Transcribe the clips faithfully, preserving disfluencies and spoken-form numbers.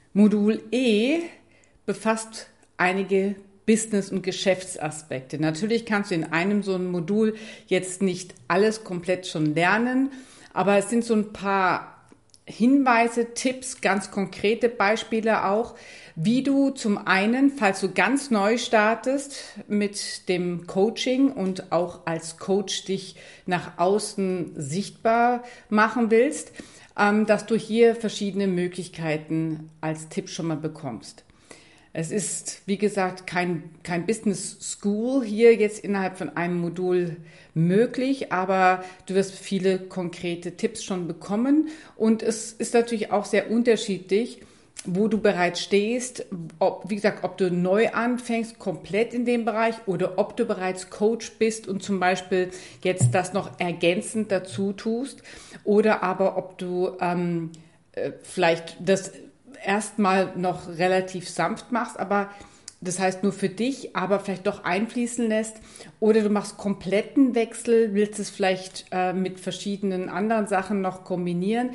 Modul E befasst einige Business- und Geschäftsaspekte. Natürlich kannst du in einem so einem Modul jetzt nicht alles komplett schon lernen, aber es sind so ein paar Hinweise, Tipps, ganz konkrete Beispiele auch, wie du zum einen, falls du ganz neu startest mit dem Coaching und auch als Coach dich nach außen sichtbar machen willst, ähm, dass du hier verschiedene Möglichkeiten als Tipp schon mal bekommst. Es ist, wie gesagt, kein, kein Business School hier jetzt innerhalb von einem Modul möglich, aber du wirst viele konkrete Tipps schon bekommen und es ist natürlich auch sehr unterschiedlich, wo du bereits stehst, ob, wie gesagt, ob du neu anfängst, komplett in dem Bereich oder ob du bereits Coach bist und zum Beispiel jetzt das noch ergänzend dazu tust oder aber ob du ähm, vielleicht das erstmal noch relativ sanft machst, aber das heißt nur für dich, aber vielleicht doch einfließen lässt. Oder du machst kompletten Wechsel, willst es vielleicht äh, mit verschiedenen anderen Sachen noch kombinieren.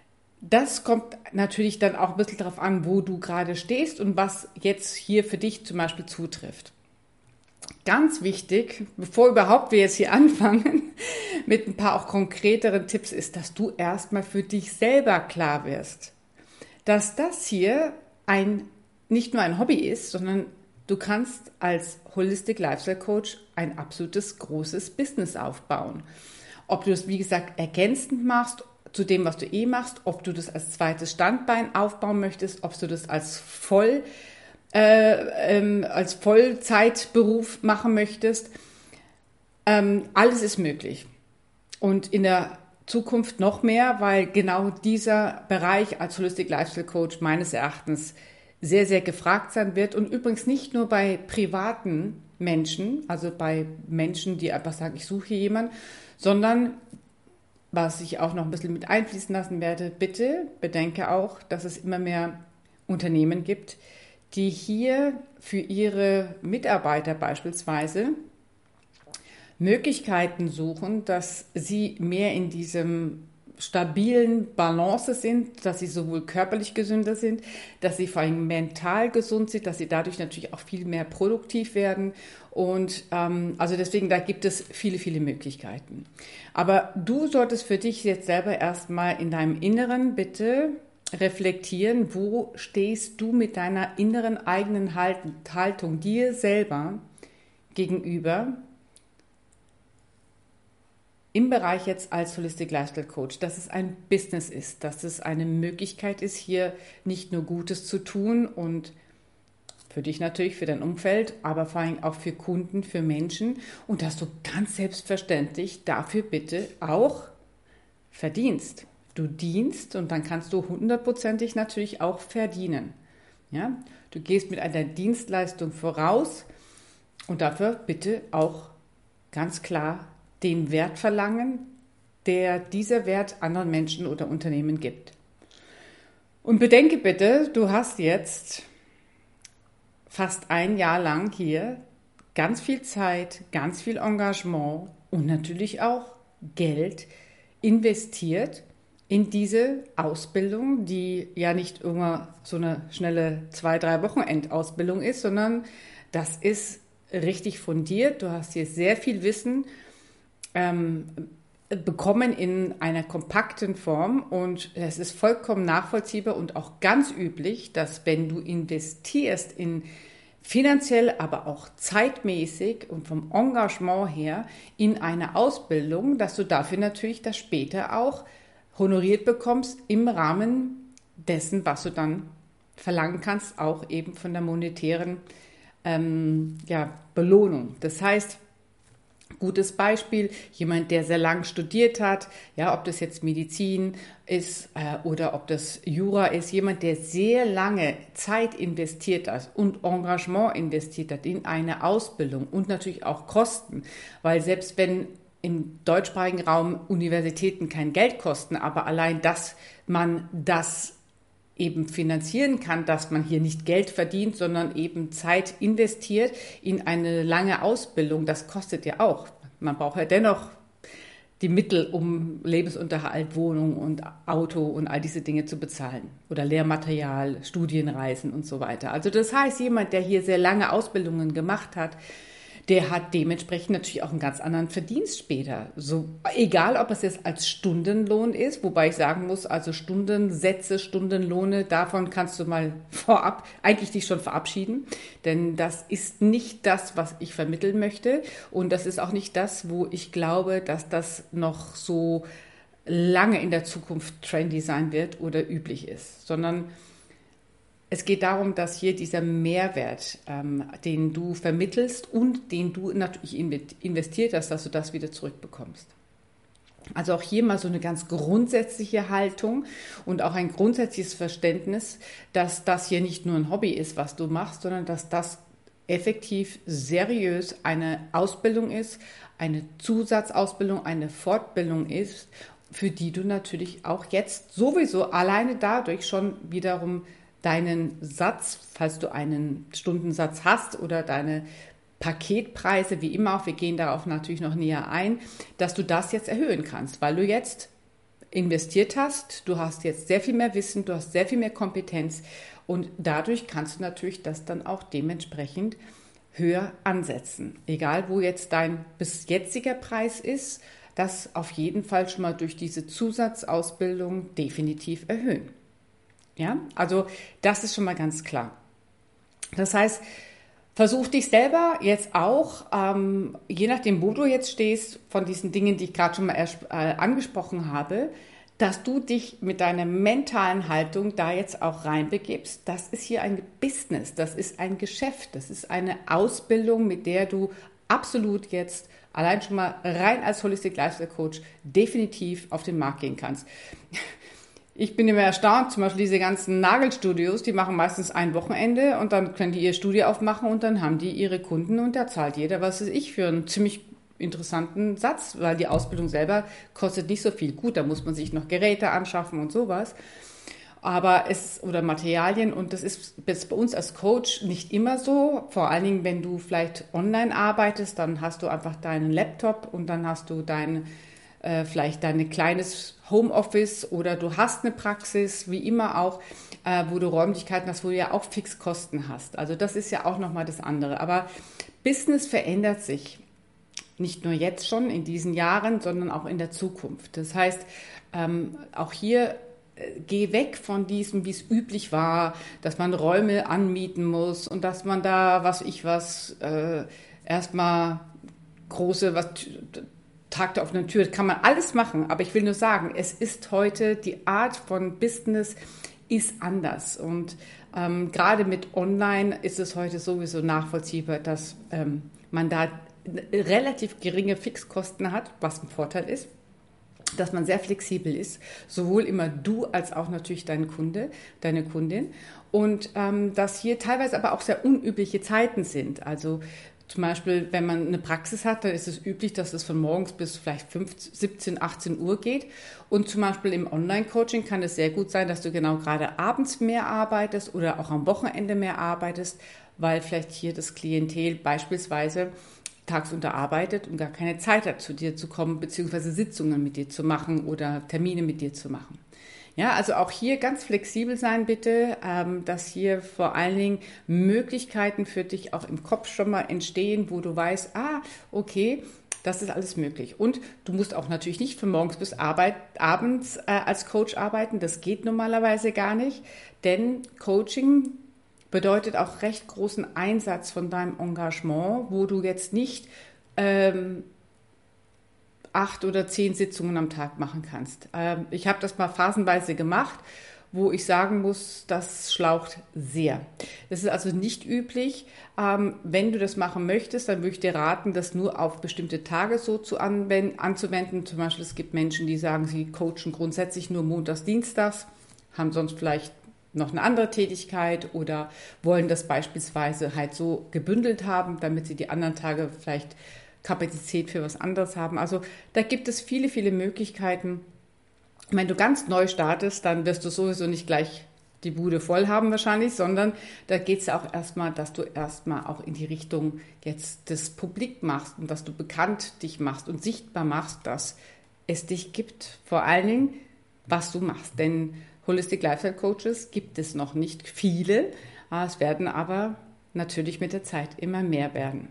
Das kommt natürlich dann auch ein bisschen darauf an, wo du gerade stehst und was jetzt hier für dich zum Beispiel zutrifft. Ganz wichtig, bevor überhaupt wir jetzt hier anfangen, mit ein paar auch konkreteren Tipps, ist, dass du erstmal für dich selber klar wirst, dass das hier ein, nicht nur ein Hobby ist, sondern du kannst als Holistic Lifestyle Coach ein absolutes großes Business aufbauen. Ob du das, wie gesagt, ergänzend machst zu dem, was du eh machst, ob du das als zweites Standbein aufbauen möchtest, ob du das als Voll, äh, ähm, als Vollzeitberuf machen möchtest. Ähm, alles ist möglich. Und in der Zukunft noch mehr, weil genau dieser Bereich als Holistic Lifestyle Coach meines Erachtens sehr, sehr gefragt sein wird und übrigens nicht nur bei privaten Menschen, also bei Menschen, die einfach sagen, ich suche jemanden, sondern was ich auch noch ein bisschen mit einfließen lassen werde, bitte bedenke auch, dass es immer mehr Unternehmen gibt, die hier für ihre Mitarbeiter beispielsweise Möglichkeiten suchen, dass sie mehr in diesem stabilen Balance sind, dass sie sowohl körperlich gesünder sind, dass sie vor allem mental gesund sind, dass sie dadurch natürlich auch viel mehr produktiv werden. Und ähm, also deswegen, da gibt es viele, viele Möglichkeiten. Aber du solltest für dich jetzt selber erstmal in deinem Inneren bitte reflektieren, wo stehst du mit deiner inneren eigenen Haltung dir selber gegenüber, im Bereich jetzt als Holistic Lifestyle Coach, dass es ein Business ist, dass es eine Möglichkeit ist, hier nicht nur Gutes zu tun und für dich natürlich, für dein Umfeld, aber vor allem auch für Kunden, für Menschen und dass du ganz selbstverständlich dafür bitte auch verdienst. Du dienst und dann kannst du hundertprozentig natürlich auch verdienen. Ja? Du gehst mit einer Dienstleistung voraus und dafür bitte auch ganz klar den Wert verlangen, der dieser Wert anderen Menschen oder Unternehmen gibt. Und bedenke bitte, du hast jetzt fast ein Jahr lang hier ganz viel Zeit, ganz viel Engagement und natürlich auch Geld investiert in diese Ausbildung, die ja nicht immer so eine schnelle zwei, drei Wochenendausbildung ist, sondern das ist richtig fundiert. Du hast hier sehr viel Wissen Ähm, bekommen in einer kompakten Form und es ist vollkommen nachvollziehbar und auch ganz üblich, dass wenn du investierst in finanziell, aber auch zeitmäßig und vom Engagement her in eine Ausbildung, dass du dafür natürlich das später auch honoriert bekommst im Rahmen dessen, was du dann verlangen kannst, auch eben von der monetären ähm, ja, Belohnung. Das heißt, gutes Beispiel, jemand, der sehr lang studiert hat, ja, ob das jetzt Medizin ist äh, oder ob das Jura ist, jemand, der sehr lange Zeit investiert hat und Engagement investiert hat in eine Ausbildung und natürlich auch Kosten, weil selbst wenn im deutschsprachigen Raum Universitäten kein Geld kosten, aber allein, dass man das eben finanzieren kann, dass man hier nicht Geld verdient, sondern eben Zeit investiert in eine lange Ausbildung. Das kostet ja auch. Man braucht ja dennoch die Mittel, um Lebensunterhalt, Wohnung und Auto und all diese Dinge zu bezahlen. Oder Lehrmaterial, Studienreisen und so weiter. Also das heißt, jemand, der hier sehr lange Ausbildungen gemacht hat, der hat dementsprechend natürlich auch einen ganz anderen Verdienst später. So, egal, ob es jetzt als Stundenlohn ist, wobei ich sagen muss, also Stundensätze, Stundenlohne, davon kannst du mal vorab eigentlich dich schon verabschieden, denn das ist nicht das, was ich vermitteln möchte und das ist auch nicht das, wo ich glaube, dass das noch so lange in der Zukunft trendy sein wird oder üblich ist, sondern es geht darum, dass hier dieser Mehrwert, ähm, den du vermittelst und den du natürlich investiert hast, dass du das wieder zurückbekommst. Also auch hier mal so eine ganz grundsätzliche Haltung und auch ein grundsätzliches Verständnis, dass das hier nicht nur ein Hobby ist, was du machst, sondern dass das effektiv seriös eine Ausbildung ist, eine Zusatzausbildung, eine Fortbildung ist, für die du natürlich auch jetzt sowieso alleine dadurch schon wiederum deinen Satz, falls du einen Stundensatz hast oder deine Paketpreise, wie immer auch, wir gehen darauf natürlich noch näher ein, dass du das jetzt erhöhen kannst, weil du jetzt investiert hast, du hast jetzt sehr viel mehr Wissen, du hast sehr viel mehr Kompetenz und dadurch kannst du natürlich das dann auch dementsprechend höher ansetzen. Egal, wo jetzt dein bis jetziger Preis ist, das auf jeden Fall schon mal durch diese Zusatzausbildung definitiv erhöhen. Ja, also das ist schon mal ganz klar. Das heißt, versuch dich selber jetzt auch, ähm, je nachdem, wo du jetzt stehst, von diesen Dingen, die ich gerade schon mal erst, äh, angesprochen habe, dass du dich mit deiner mentalen Haltung da jetzt auch reinbegibst. Das ist hier ein Business, das ist ein Geschäft, das ist eine Ausbildung, mit der du absolut jetzt allein schon mal rein als Holistic Lifestyle Coach definitiv auf den Markt gehen kannst. Ich bin immer erstaunt, zum Beispiel diese ganzen Nagelstudios, die machen meistens ein Wochenende und dann können die ihr Studio aufmachen und dann haben die ihre Kunden und da zahlt jeder, was weiß ich, für einen ziemlich interessanten Satz, weil die Ausbildung selber kostet nicht so viel. Gut, da muss man sich noch Geräte anschaffen und sowas, aber es oder Materialien und das ist jetzt bei uns als Coach nicht immer so. Vor allen Dingen, wenn du vielleicht online arbeitest, dann hast du einfach deinen Laptop und dann hast du dein äh, vielleicht dein kleines Homeoffice oder du hast eine Praxis, wie immer auch, äh, wo du Räumlichkeiten hast, wo du ja auch Fixkosten hast. Also das ist ja auch nochmal das andere. Aber Business verändert sich. Nicht nur jetzt schon in diesen Jahren, sondern auch in der Zukunft. Das heißt, ähm, auch hier äh, geh weg von diesem, wie es üblich war, dass man Räume anmieten muss und dass man da, was ich was, äh, erstmal große, was Tag der offenen Tür, kann man alles machen. Aber ich will nur sagen, es ist heute, die Art von Business ist anders. Und ähm, gerade mit Online ist es heute sowieso nachvollziehbar, dass ähm, man da relativ geringe Fixkosten hat, was ein Vorteil ist, dass man sehr flexibel ist, sowohl immer du als auch natürlich dein Kunde, deine Kundin und ähm, dass hier teilweise aber auch sehr unübliche Zeiten sind. Also zum Beispiel, wenn man eine Praxis hat, dann ist es üblich, dass es von morgens bis vielleicht fünfzehn, siebzehn, achtzehn Uhr geht. Und zum Beispiel im Online-Coaching kann es sehr gut sein, dass du genau gerade abends mehr arbeitest oder auch am Wochenende mehr arbeitest, weil vielleicht hier das Klientel beispielsweise tagsüber arbeitet und gar keine Zeit hat, zu dir zu kommen, beziehungsweise Sitzungen mit dir zu machen oder Termine mit dir zu machen. Ja, also auch hier ganz flexibel sein bitte, ähm, dass hier vor allen Dingen Möglichkeiten für dich auch im Kopf schon mal entstehen, wo du weißt, ah, okay, das ist alles möglich. Und du musst auch natürlich nicht von morgens bis Arbeit, abends äh, als Coach arbeiten, das geht normalerweise gar nicht, denn Coaching bedeutet auch recht großen Einsatz von deinem Engagement, wo du jetzt nicht ähm, acht oder zehn Sitzungen am Tag machen kannst. Ähm, ich habe das mal phasenweise gemacht, wo ich sagen muss, das schlaucht sehr. Das ist also nicht üblich. Ähm, wenn du das machen möchtest, dann würde ich dir raten, das nur auf bestimmte Tage so zu anwenden, anzuwenden. Zum Beispiel, es gibt Menschen, die sagen, sie coachen grundsätzlich nur montags, dienstags, haben sonst vielleicht noch eine andere Tätigkeit oder wollen das beispielsweise halt so gebündelt haben, damit sie die anderen Tage vielleicht Kapazität für was anderes haben. Also da gibt es viele, viele Möglichkeiten. Wenn du ganz neu startest, dann wirst du sowieso nicht gleich die Bude voll haben wahrscheinlich, sondern da geht es auch erstmal, dass du erstmal auch in die Richtung jetzt das publik machst und dass du bekannt dich machst und sichtbar machst, dass es dich gibt. Vor allen Dingen, was du machst. Denn Holistic Lifestyle Coaches gibt es noch nicht viele. Es werden aber natürlich mit der Zeit immer mehr werden.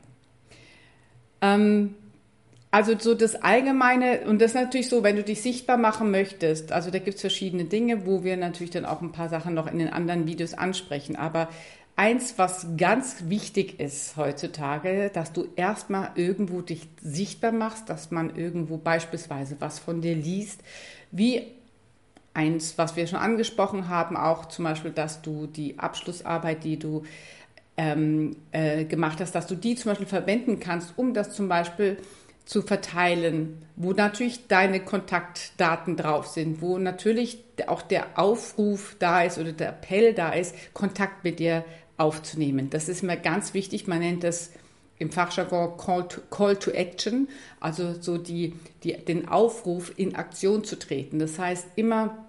Ähm, Also so das Allgemeine, und das ist natürlich so, wenn du dich sichtbar machen möchtest, also da gibt es verschiedene Dinge, wo wir natürlich dann auch ein paar Sachen noch in den anderen Videos ansprechen, aber eins, was ganz wichtig ist heutzutage, dass du erstmal irgendwo dich sichtbar machst, dass man irgendwo beispielsweise was von dir liest, wie eins, was wir schon angesprochen haben, auch zum Beispiel, dass du die Abschlussarbeit, die du ähm, äh, gemacht hast, dass du die zum Beispiel verwenden kannst, um das zum Beispiel zu verteilen, wo natürlich deine Kontaktdaten drauf sind, wo natürlich auch der Aufruf da ist oder der Appell da ist, Kontakt mit dir aufzunehmen. Das ist mir ganz wichtig. Man nennt das im Fachjargon Call to, Call to Action, also so die, die, den Aufruf, in Aktion zu treten. Das heißt immer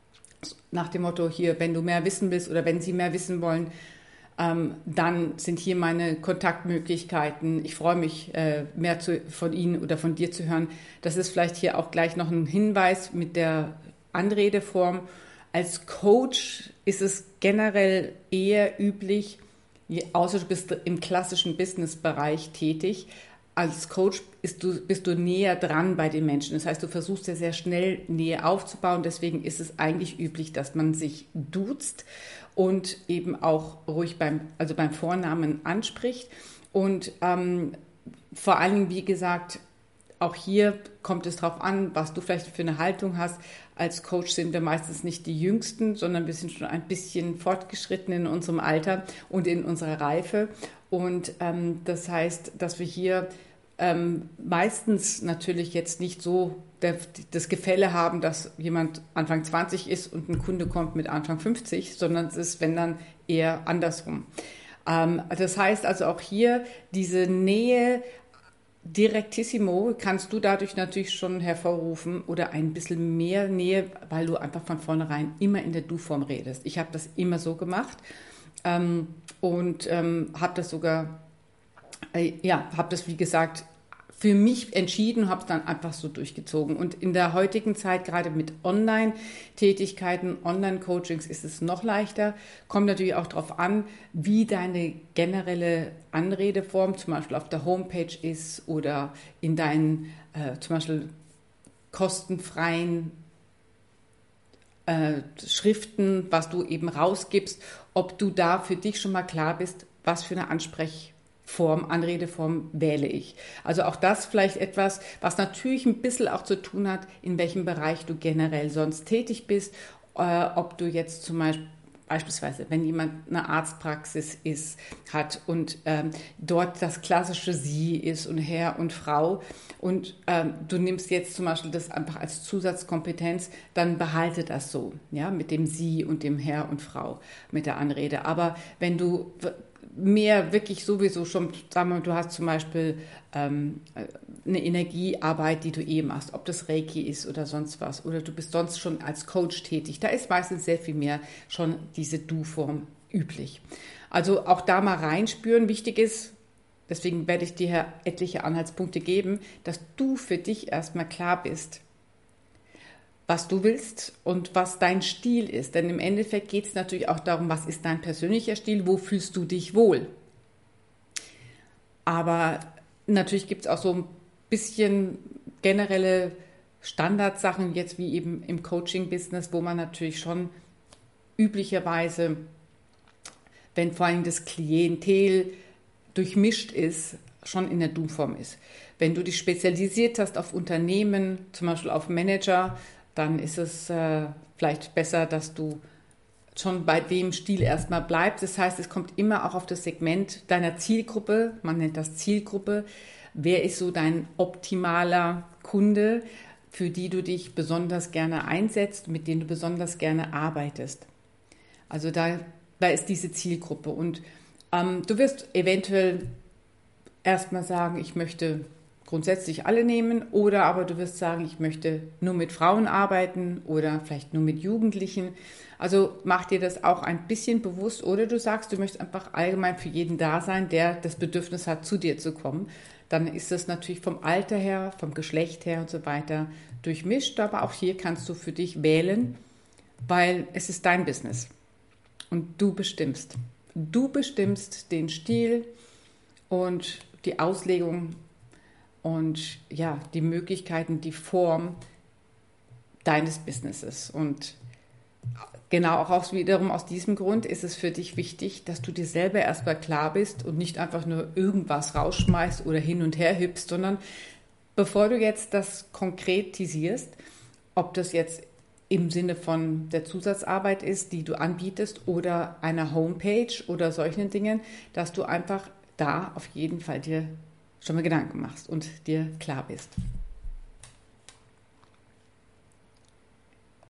nach dem Motto hier, wenn du mehr wissen willst oder wenn sie mehr wissen wollen, Ähm, dann sind hier meine Kontaktmöglichkeiten. Ich freue mich, äh, mehr zu, von Ihnen oder von dir zu hören. Das ist vielleicht hier auch gleich noch ein Hinweis mit der Anredeform. Als Coach ist es generell eher üblich, je, außer du bist im klassischen Business-Bereich tätig, als Coach bist du, bist du näher dran bei den Menschen. Das heißt, du versuchst ja sehr schnell Nähe aufzubauen. Deswegen ist es eigentlich üblich, dass man sich duzt und eben auch ruhig beim, also beim Vornamen anspricht. Und ähm, vor allem, wie gesagt, auch hier kommt es darauf an, was du vielleicht für eine Haltung hast. Als Coach sind wir meistens nicht die Jüngsten, sondern wir sind schon ein bisschen fortgeschritten in unserem Alter und in unserer Reife. Und ähm, das heißt, dass wir hier ähm, meistens natürlich jetzt nicht so der, das Gefälle haben, dass jemand Anfang zwanzig ist und ein Kunde kommt mit Anfang fünfzig, sondern es ist, wenn dann, eher andersrum. Ähm, das heißt also auch hier diese Nähe, Direktissimo kannst du dadurch natürlich schon hervorrufen oder ein bisschen mehr Nähe, weil du einfach von vornherein immer in der Du-Form redest. Ich habe das immer so gemacht ähm, und ähm, habe das sogar, äh, ja, habe das wie gesagt für mich entschieden und habe es dann einfach so durchgezogen. Und in der heutigen Zeit, gerade mit Online-Tätigkeiten, Online-Coachings, ist es noch leichter. Kommt natürlich auch darauf an, wie deine generelle Anredeform zum Beispiel auf der Homepage ist oder in deinen äh, zum Beispiel kostenfreien äh, Schriften, was du eben rausgibst, ob du da für dich schon mal klar bist, was für eine Ansprechform Form, Anredeform wähle ich. Also auch das vielleicht etwas, was natürlich ein bisschen auch zu tun hat, in welchem Bereich du generell sonst tätig bist, äh, ob du jetzt zum Beispiel beispielsweise, wenn jemand eine Arztpraxis ist, hat und ähm, dort das klassische Sie ist und Herr und Frau und ähm, du nimmst jetzt zum Beispiel das einfach als Zusatzkompetenz, dann behalte das so, ja, mit dem Sie und dem Herr und Frau, mit der Anrede. Aber wenn du mehr wirklich sowieso schon, sagen wir mal, du hast zum Beispiel ähm, eine Energiearbeit, die du eh machst, ob das Reiki ist oder sonst was, oder du bist sonst schon als Coach tätig, da ist meistens sehr viel mehr schon diese Du-Form üblich. Also auch da mal reinspüren. Wichtig ist, deswegen werde ich dir etliche Anhaltspunkte geben, dass du für dich erstmal klar bist, was du willst und was dein Stil ist. Denn im Endeffekt geht es natürlich auch darum, was ist dein persönlicher Stil, wo fühlst du dich wohl. Aber natürlich gibt es auch so ein bisschen generelle Standardsachen, jetzt wie eben im Coaching-Business, wo man natürlich schon üblicherweise, wenn vor allem das Klientel durchmischt ist, schon in der Du-Form ist. Wenn du dich spezialisiert hast auf Unternehmen, zum Beispiel auf Manager, dann ist es äh, vielleicht besser, dass du schon bei dem Stil erstmal bleibst. Das heißt, es kommt immer auch auf das Segment deiner Zielgruppe, man nennt das Zielgruppe. Wer ist so dein optimaler Kunde, für die du dich besonders gerne einsetzt, mit denen du besonders gerne arbeitest? Also da, da ist diese Zielgruppe. Und ähm, du wirst eventuell erstmal sagen, ich möchte grundsätzlich alle nehmen, oder aber du wirst sagen, ich möchte nur mit Frauen arbeiten oder vielleicht nur mit Jugendlichen. Also mach dir das auch ein bisschen bewusst, oder du sagst, du möchtest einfach allgemein für jeden da sein, der das Bedürfnis hat, zu dir zu kommen. Dann ist das natürlich vom Alter her, vom Geschlecht her und so weiter durchmischt, aber auch hier kannst du für dich wählen, weil es ist dein Business und du bestimmst. Du bestimmst den Stil und die Auslegung und ja, die Möglichkeiten, die Form deines Businesses. Und genau auch aus, wiederum aus diesem Grund ist es für dich wichtig, dass du dir selber erstmal klar bist und nicht einfach nur irgendwas rausschmeißt oder hin und her hüpfst, sondern bevor du jetzt das konkretisierst, ob das jetzt im Sinne von der Zusatzarbeit ist, die du anbietest oder einer Homepage oder solchen Dingen, dass du einfach da auf jeden Fall dir schon mal Gedanken machst und dir klar bist.